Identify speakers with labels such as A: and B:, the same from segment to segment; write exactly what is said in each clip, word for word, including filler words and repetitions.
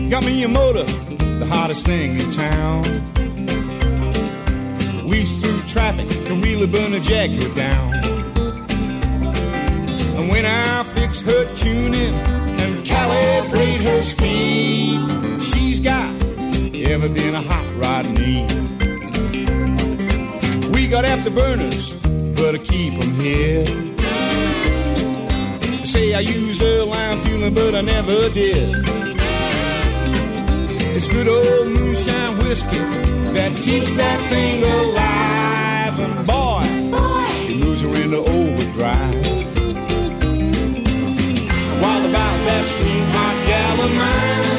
A: Got me a motor, the hottest thing in town. Weaves through traffic, can really burn a jacket down. And when I fix her tuning and calibrate her speed, she's got everything a hot rod needs. We got afterburners, but I keep them here. They say I use her line fueling, but I never did. It's good old moonshine whiskey that keeps that thing alive. And boy, boy, it moves her into overdrive. While about that sweet hot gal of mine,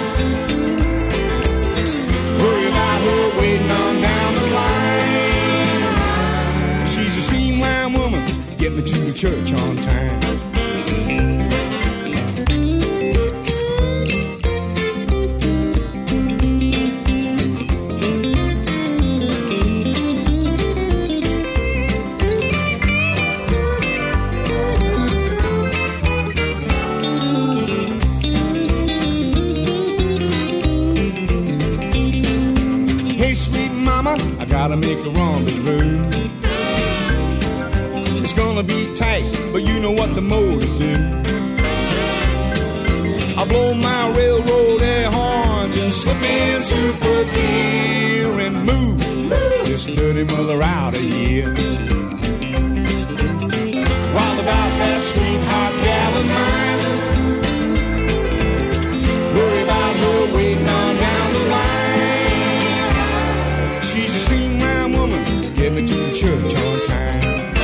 A: worry about her waiting on down the line. She's a streamline woman, get me to the church on time. I gotta make a rendezvous. It's gonna be tight, but you know what the motor do. I blow my railroad air horns and slip in super gear and move, move this dirty mother out of here. While about that sweet hot gal of mine, worry about her waiting on down the line. She's a streamline woman, get me to the church on time.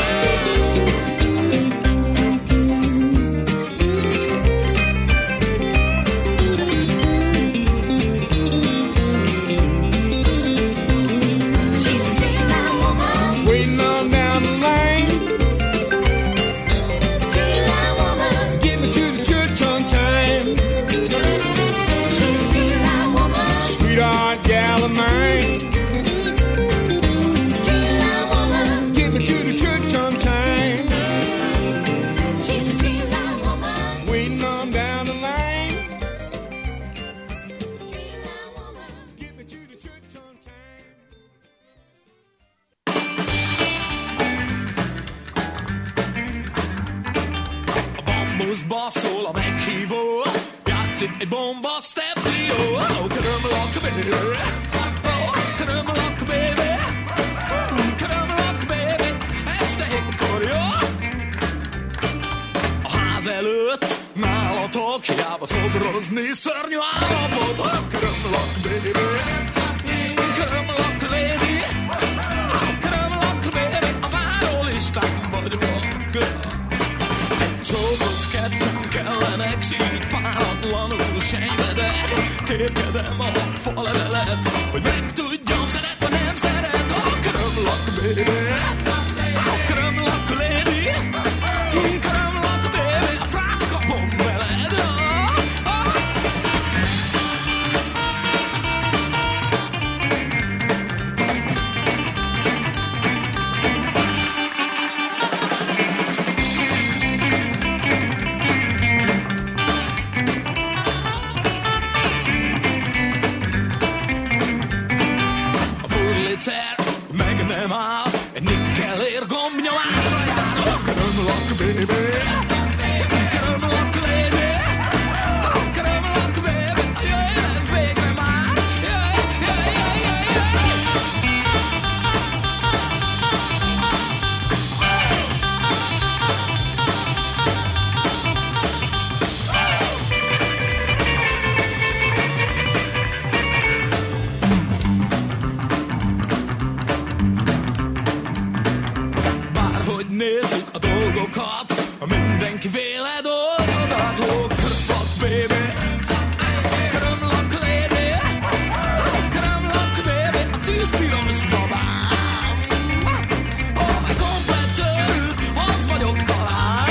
A: She's a streamline woman, waiting on down the line. Streamline woman, get me to the church on time. She's a streamline woman, sweetheart gal of mine.
B: Szól a meghívó, játszik egy bomba step trio. Oh, köröm rock baby, oh, köröm rock baby, köröm rock baby, este hétkor jó. A ház előtt nálatok, hiába szobrozni szörnyű állapot. Oh, köröm rock baby, köröm rock lady, oh, köröm rock baby, a várólistán vagyok. Csókolsz ketten kellenek, s így páratlanul sejvedek. Tépkedem a falevelet, hogy megtudjam, szeret vagy nem szeret. A körömlak baby, a körömlak lady, körömlak baby, a frász kapom veled. Meg nem áll, egy nikkelér gombnyomásra jár. A körömlak baby, a körömlak lady, a körömlak baby, jöjjön végre már, jöjj, jöjj, jöjj, jöjj, nézzük a dolgokat, mindenki véled oldogat. Oh, körömlak baby, körömlak lady, körömlak baby, a tűzpiros babám. Oh, egy komplett örült, az vagyok talán.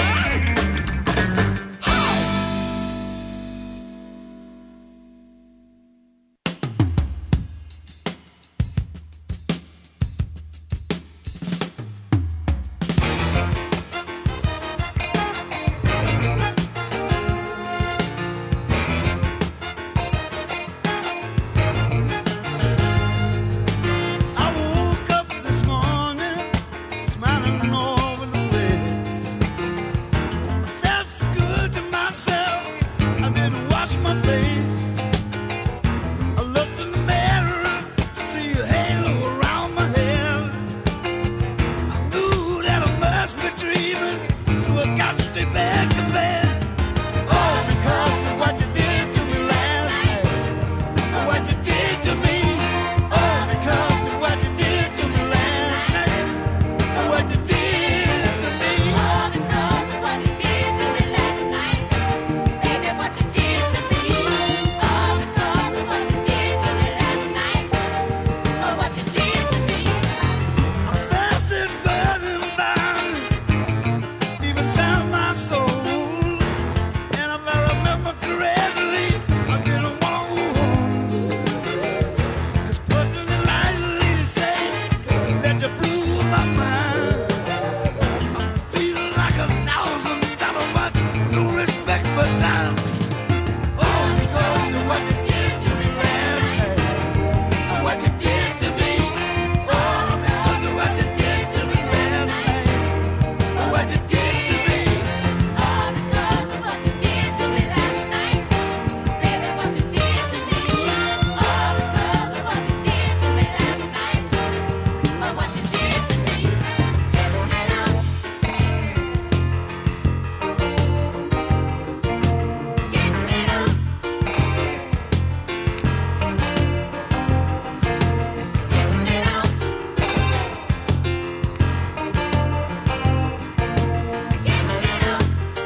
C: floating over the west. I felt so good to myself, I didn't wash my face. I looked in the mirror to see a halo around my head. I knew that I must be dreaming, so I got to stay back to bed. Oh, because of what you did to me last night, what you did to me. Oh, because of what you did to me last night, what you did to me.
D: Oh, because of what you did to me last night, baby, what you did to me. Oh, because of what you did to me last night, oh, what you did to me.
C: I felt this burning fire deep inside my soul, and if I remember correctly, I didn't want to go home. It's putting it lightly to say that you blew my mind. I'm feeling like a thousand dollar watch, no respect for time. Oh, because of what you did to me last night, what you did to me. Oh, because of what you did to me last night, what you did to me.
D: Oh, because of what you did to me last night, baby, what you did to me. Oh, because of what you did to me last night, oh, what you did to me. Getting it out. Getting it out. Getting it out. Getting it out.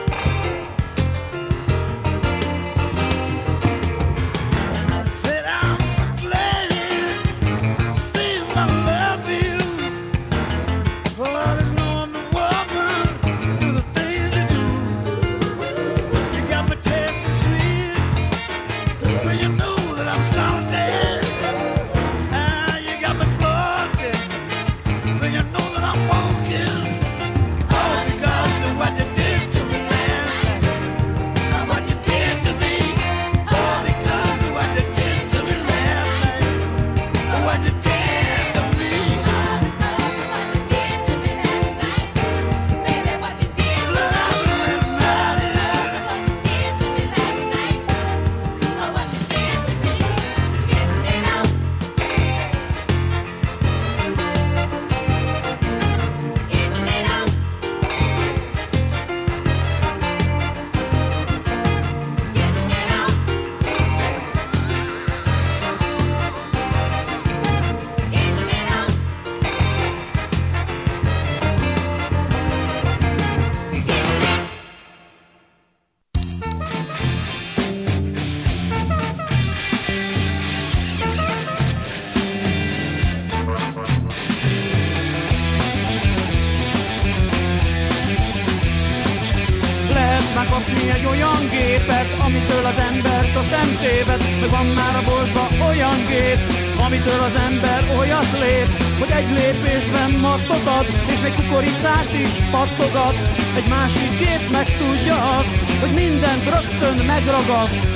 C: Said I'm so glad you see my love for you. For there's no other woman do the things you do. You got me tasting sweet when you know that I'm solitary. Ah, you got me floating when you know that I'm walking. Oh, because of what you did to me last night, what you did to me. Oh, because of what you did to me last night, what you did to me.
D: Oh, because of what you did to me last night, baby, what you did to me.
C: Love is not
D: Because of what you did to me last night, oh, what you did to me. Getting it out. Getting it out. Getting it out. Getting it out. Getting it.
E: Lehet megkapni egy olyan gépet, amitől az ember sosem téved. Meg van már a boltban olyan gép, amitől az ember olyat lép, hogy egy lépésben mattot ad, és még kukoricát is pattogat. Egy másik gép meg tudja azt, hogy mindent rögtön megragaszt.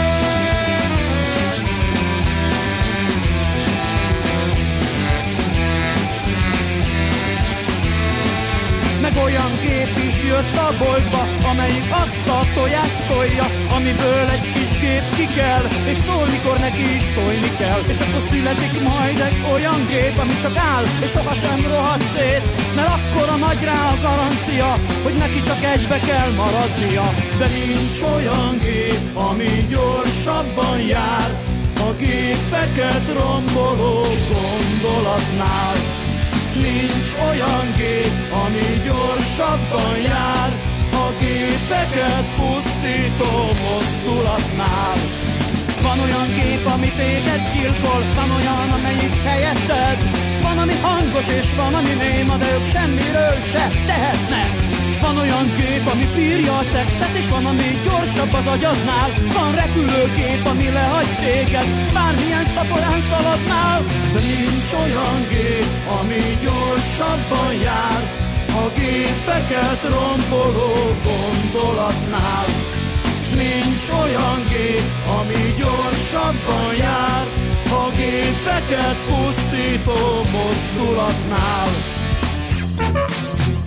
E: Meg olyan gép is jött a boltba, amelyik azt a tojást tolja, amiből egy kis gép ki kell, és szól, mikor neki is tojni kell. És akkor születik majd egy olyan gép, ami csak áll, és sohasem rohad szét, mert akkor a nagy rá a garancia, hogy neki csak egybe kell maradnia. De nincs olyan gép, ami gyorsabban jár, a gépeket romboló gondolatnál. Nincs olyan gép, ami gyorsabban jár, a gépeket pusztító mozdulatnál. Van olyan gép, ami téged gyilkol, van olyan, amelyik helyetted. Van, ami hangos és van, ami néma, de ők semmiről se tehetnek. Van olyan gép, ami bírja a szexet, és van, ami gyorsabb az agyadnál. Van repülőgép, ami lehagy téged, bármilyen szaporán szaladnál. De nincs olyan gép, ami gyorsabban jár, a gépeket romboló gondolatnál. Nincs olyan gép, ami gyorsabban jár, a gépeket pusztító mozdulatnál.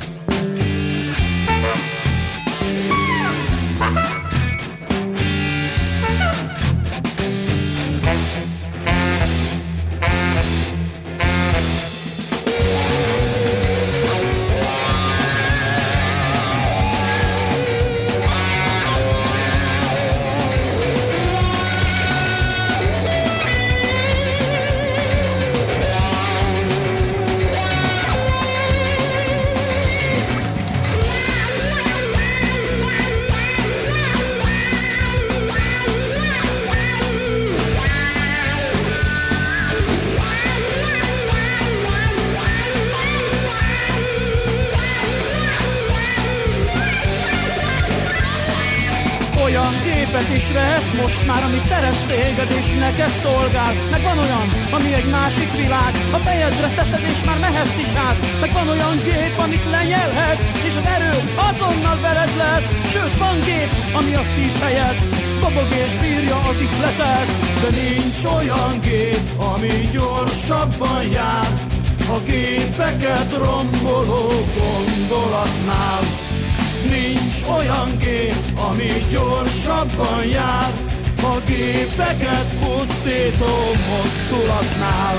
E: gépet is vehetsz most már, ami szeret téged és neked szolgál. Meg van olyan, ami egy másik világ, a fejedre teszed és már mehetsz is át. Meg van olyan gép, amit lenyelhetsz, és az erő azonnal veled lesz. Sőt, van gép, ami a szívhelyed, dobog és bírja az ihletet. De nincs olyan gép, ami gyorsabban jár a gépeket romboló gondolatnál. Nincs olyan gép, ami gyorsabban jár a gépeket pusztító mozdulatnál.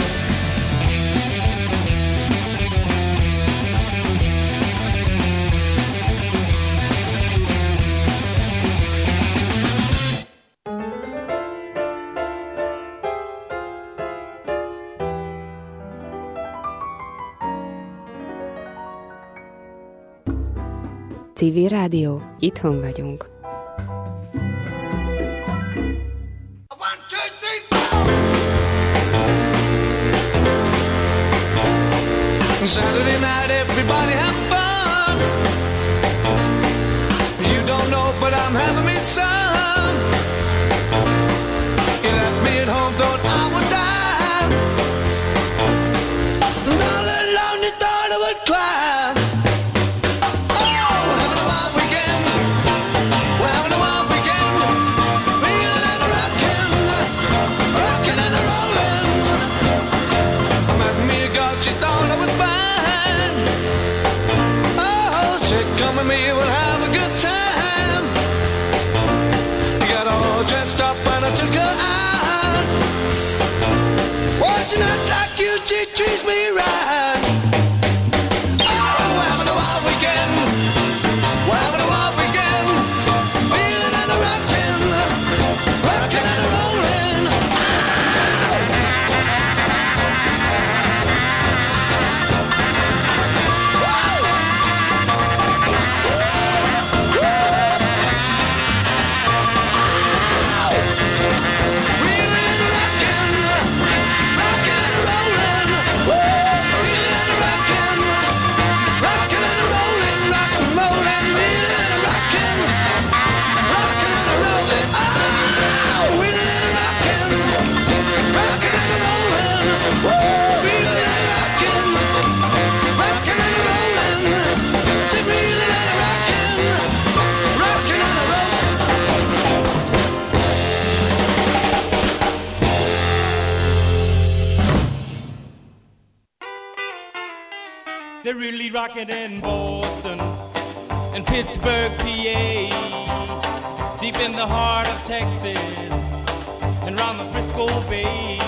F: Civil Rádió, itthon vagyunk.
C: Saturday night, everybody have fun. You don't know, but I'm having me some. You left me at home, thought I would die. And all alone, you thought I would cry. Me will have a good time. You got all dressed up and I took her out. Watching not like you, she treats me right. Oh, we're having a wild weekend. We're having a wild weekend. Feeling and a rockin', rockin' and a rollin'.
G: They're really rocking in Boston and Pittsburgh, P A, deep in the heart of Texas and round the Frisco Bay,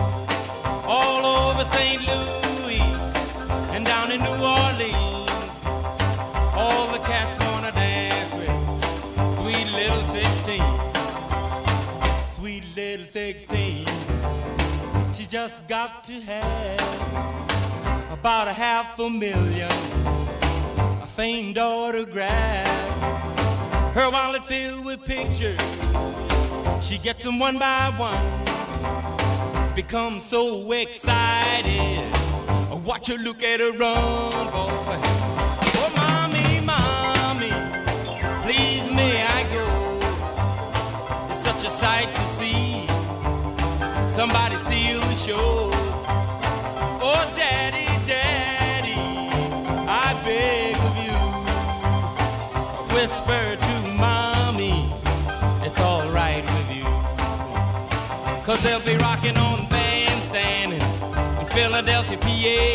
G: all over Saint Louis and down in New Orleans. All the cats wanna dance with sweet little sixteen, sweet little sixteen. She just got to have about a half a million a famed autographs. Her wallet filled with pictures, she gets them one by one. Becomes so excited, watch her look at her run, boy. Oh, mommy, mommy, please may I go? It's such a sight to see somebody steal the show. Oh, daddy, daddy, I beg of you, whisper to mommy, it's all right with you. Cause they'll be rocking on Bandstand in Philadelphia, P A,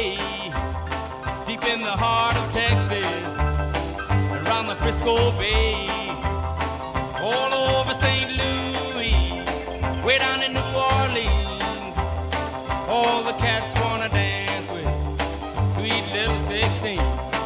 G: deep in the heart of Texas, around the Frisco Bay, all over Saint Louis, way down in New Orleans. All the cats wanna dance with sweet little sixteen.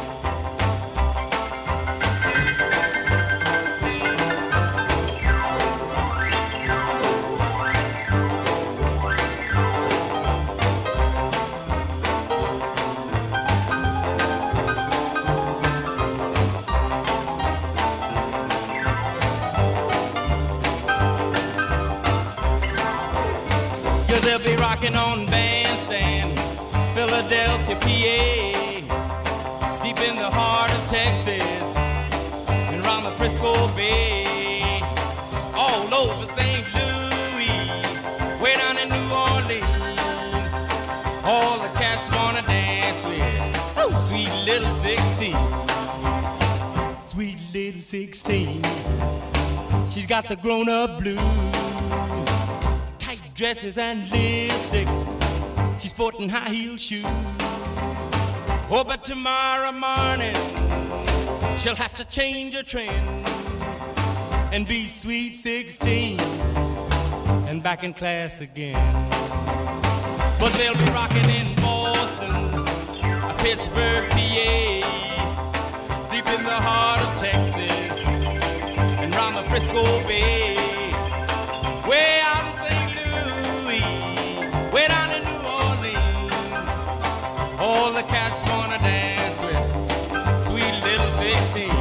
G: They'll be rocking on Bandstand, Philadelphia, P A, deep in the heart of Texas, and around the Frisco Bay, all over Saint Louis, way down in New Orleans. All the cats wanna dance with oh, sweet little sixteen. Sweet little sixteen. She's got the grown-up blues, tight dresses and lipstick. She's sporting high-heel shoes. Oh, but tomorrow morning she'll have to change her trend and be sweet sixteen and back in class again. But they'll be rocking in Boston, Pittsburgh, P A, deep in the heart of Texas and round the Frisco Bay, way out in Saint Louis, way down in New Orleans. All the cats wanna dance with sweet little sixteen.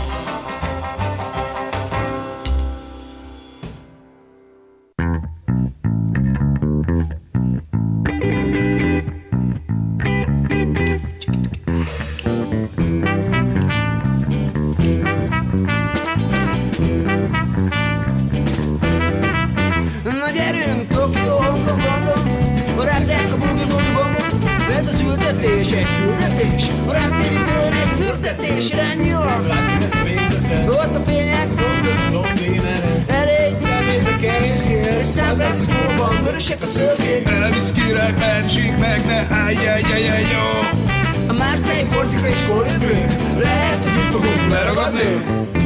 C: Na gyerünk, Tokió, Hongkong, London, a reptek a bugi-bugi-bombon. Ez az ültetés, egy küldetés, a reptérítőn egy fürdetés, irány New York. Ott a fények, elég szemét a keréskér, és San Francisco-ban vörösek a szökék.
H: Elvisz király, Perzsik meg ne hájjájjájjáj, jó.
C: A Marseille, Korsika és Kolibri, lehet, hogy itt fogunk leragadni.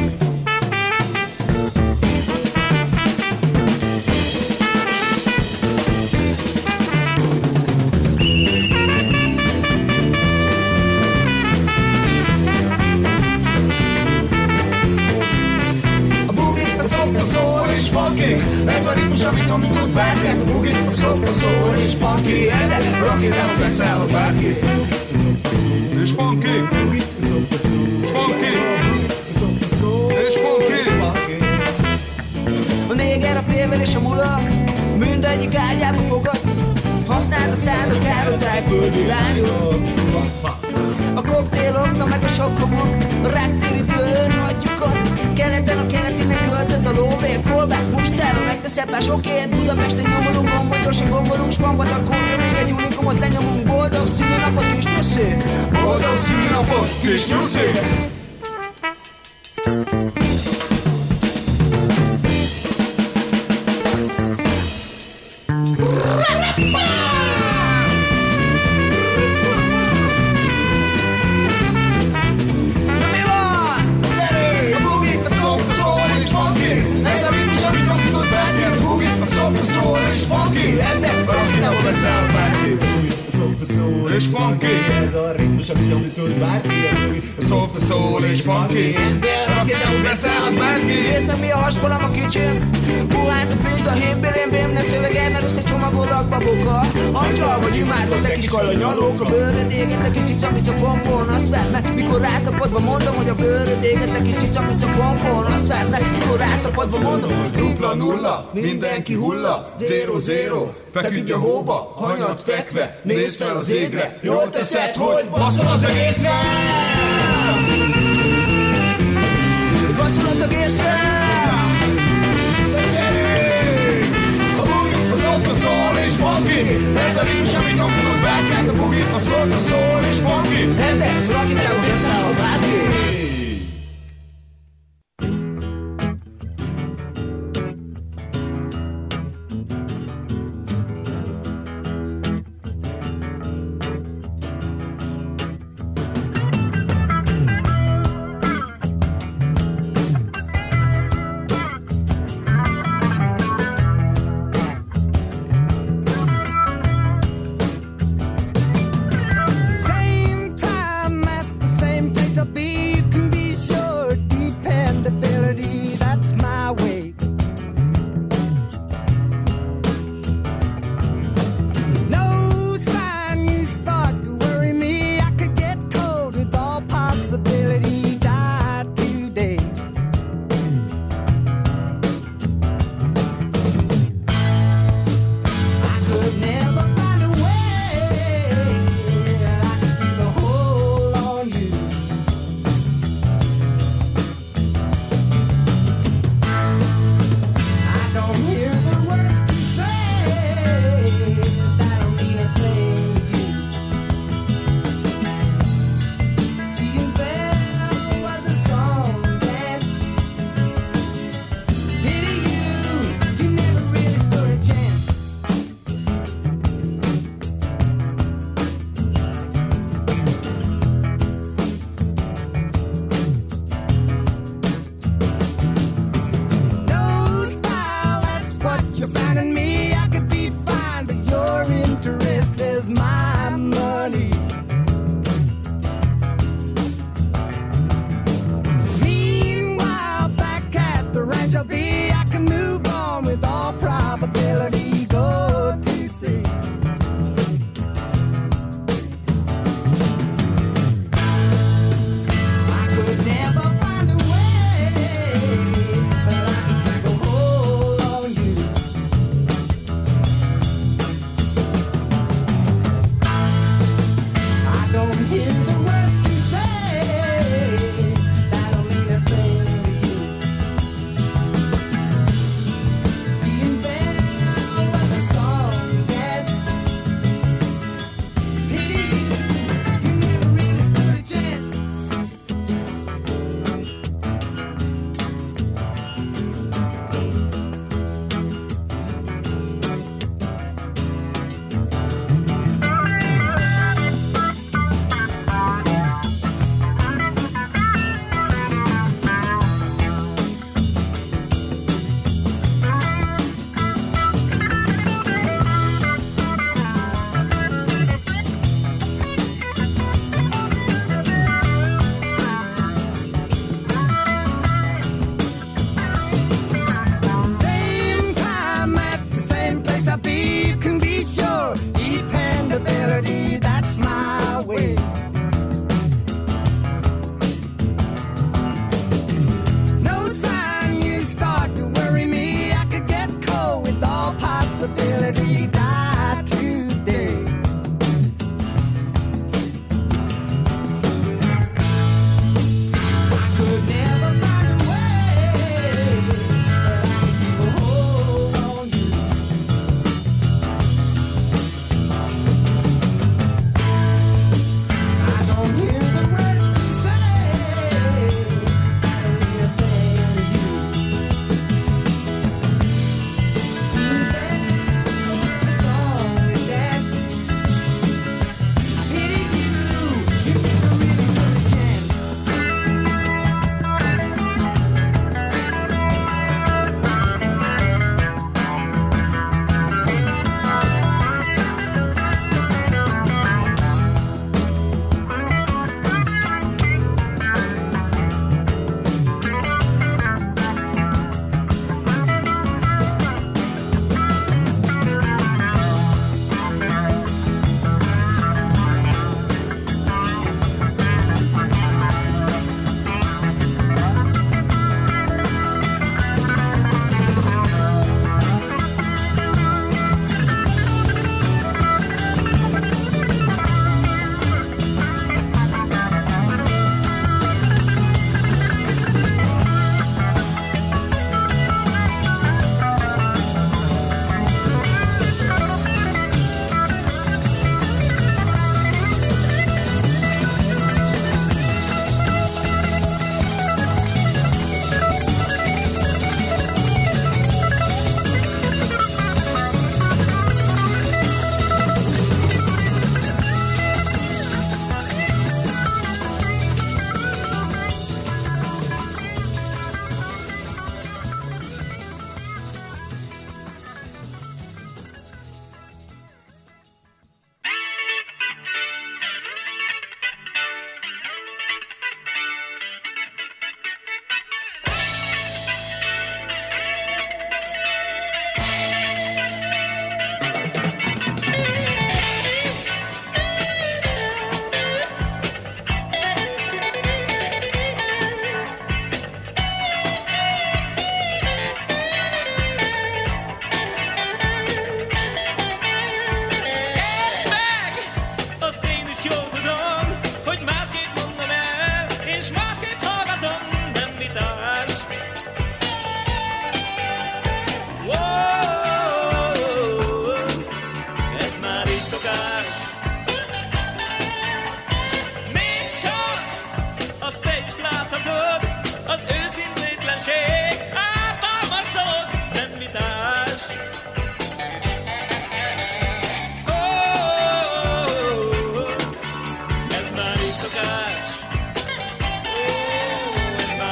C: Ez a ritmus, amit amit tud bárkát. A bugit, a szok, a szól és funky. Erre rockit el, beszáll a bárki.
H: És funky, és funky, és funky.
C: A néger, a péver és a mula mindegyik ágyába fogad. Használd a szád, a károtály, földi lányok. A koktélok, na meg a sokkomok, a ráktérítőn hagyjuk ott. Keleten a keletinek költött a lóvér, kolbász, mustáron megteszed már sokért. Budapesten nyomolunk, gombagyorsan gombolunk, spambat, akkor még egy unikumot lenyomunk. Boldog szülőnapot, kis nyuszé! Boldog szülőnapot, kis nyuszé!
H: És funky, ez a ritmus, amit amit tud bárki. A soft, a soul és funky. Rock it down, beszáll bárki.
C: Nézd meg mi a hasfalam a kicsim. Puhánt a füst a hímbélém, ne szövege, mert összecsomagolak baboka. Angyal vagy imádott, te kis kalanyalók. A bőröd éget, a kicsit szamica pompon. Azt vedd meg, mikor rátapadva mondom, hogy a bőröd éget, a kicsit szamica pompon. Azt vedd meg, mikor rátapadva mondom, hogy
H: dupla nulla, mindenki hulla. Zero, zero, feküdj a hóba, hanyat fekve, nézd fel az égre. Jól teszed, hogy baszol az egészre.
C: Baszol az egészre.
H: A bugit, a szok, a szól és funky. Ez a ritmus, amit hangolunk bárkát. A bugit, a szok, a szól és funky.
C: Ebben rock it down, beszáll a bárki.
E: Same time at the same place I'll be.